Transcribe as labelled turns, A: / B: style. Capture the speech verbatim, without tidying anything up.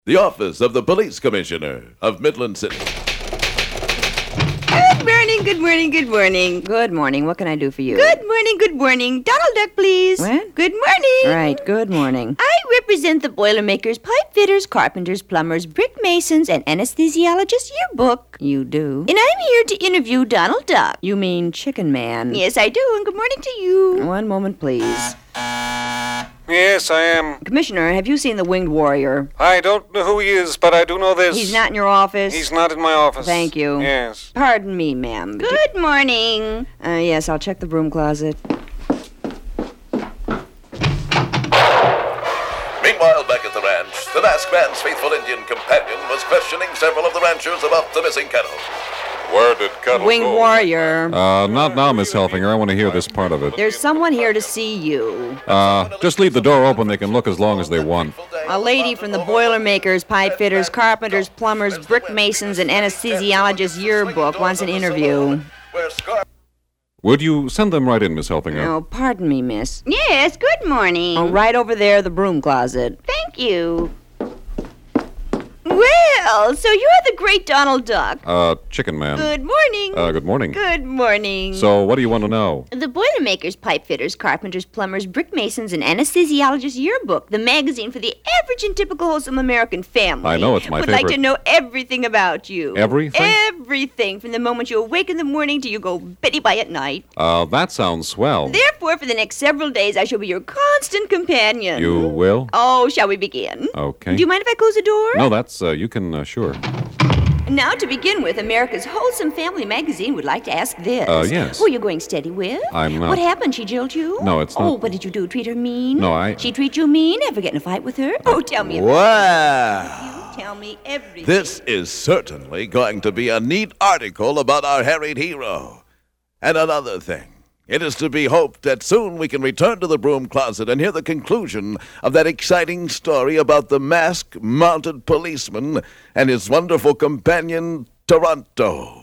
A: The Office of the Police Commissioner of Midland City.
B: Good morning, good morning, good morning.
C: Good morning. What can I do for you?
B: Good morning, good morning. Donald Duck, please.
C: What?
B: Good morning.
C: Right, good morning.
B: I represent the Boilermakers, Pipe Fitters, Carpenters, Plumbers, Brick Masons, and Anesthesiologists Yearbook.
C: You do?
B: And I'm here to interview Donald Duck.
C: You mean Chicken Man?
B: Yes, I do, and good morning to you.
C: One moment, please.
D: Yes, I am.
C: Commissioner, have you seen the Winged Warrior?
D: I don't know who he is, but I do know this.
C: He's not in your office?
D: He's not in my office.
C: Thank you.
D: Yes.
C: Pardon me, ma'am.
B: Good morning.
C: Uh, yes, I'll check the broom closet.
A: Meanwhile, back at the ranch, the masked man's faithful Indian companion was questioning several of the ranchers about the missing cattle.
D: Where did cattle
C: Winged
D: go?
C: Warrior.
E: Uh, not now, Miss Helfinger. I want to hear this part of it.
C: There's someone here to see you.
E: Uh, just leave the door open. They can look as long as they want.
C: A lady from the Boilermakers, Pipe Fitters, Carpenters, Plumbers, Brick Masons, and Anesthesiologists Yearbook wants an interview.
E: Would you send them right in, Miss Helfinger?
C: Oh, pardon me, miss.
B: Yes, good morning.
C: Oh, right over there, the broom closet.
B: Thank you. Well, so you're the great Donald Duck.
E: Uh, Chicken Man.
B: Good morning.
E: Uh, good morning.
B: Good morning.
E: So, what do you want to know?
B: The Boilermakers, Pipe Fitters, Carpenters, Plumbers, Brick Masons, and Anesthesiologists Yearbook, the magazine for the average and typical wholesome American family.
E: I know, it's my
B: would
E: favorite.
B: like to know everything about you.
E: Everything?
B: Everything, from the moment you awake in the morning till you go beddy by at night.
E: Uh, that sounds swell.
B: Therefore, for the next several days, I shall be your constant companion.
E: You will?
B: Oh, shall we begin?
E: Okay.
B: Do you mind if I close the door?
E: No, that's, uh, you can, uh, sure.
B: Now, to begin with, America's Wholesome Family Magazine would like to ask this.
E: Uh, yes.
B: Who are you going steady with?
E: I'm not.
B: What happened? She jilled you?
E: No, it's
B: Oh,
E: not-
B: what did you do? Treat her mean?
E: No, I-
B: She treat you mean? Ever get in a fight with her? Oh, tell me.
A: Wow.
B: You tell me everything.
A: This is certainly going to be a neat article about our harried hero. And another thing. It is to be hoped that soon we can return to the broom closet and hear the conclusion of that exciting story about the masked mounted policeman and his wonderful companion, Toronto.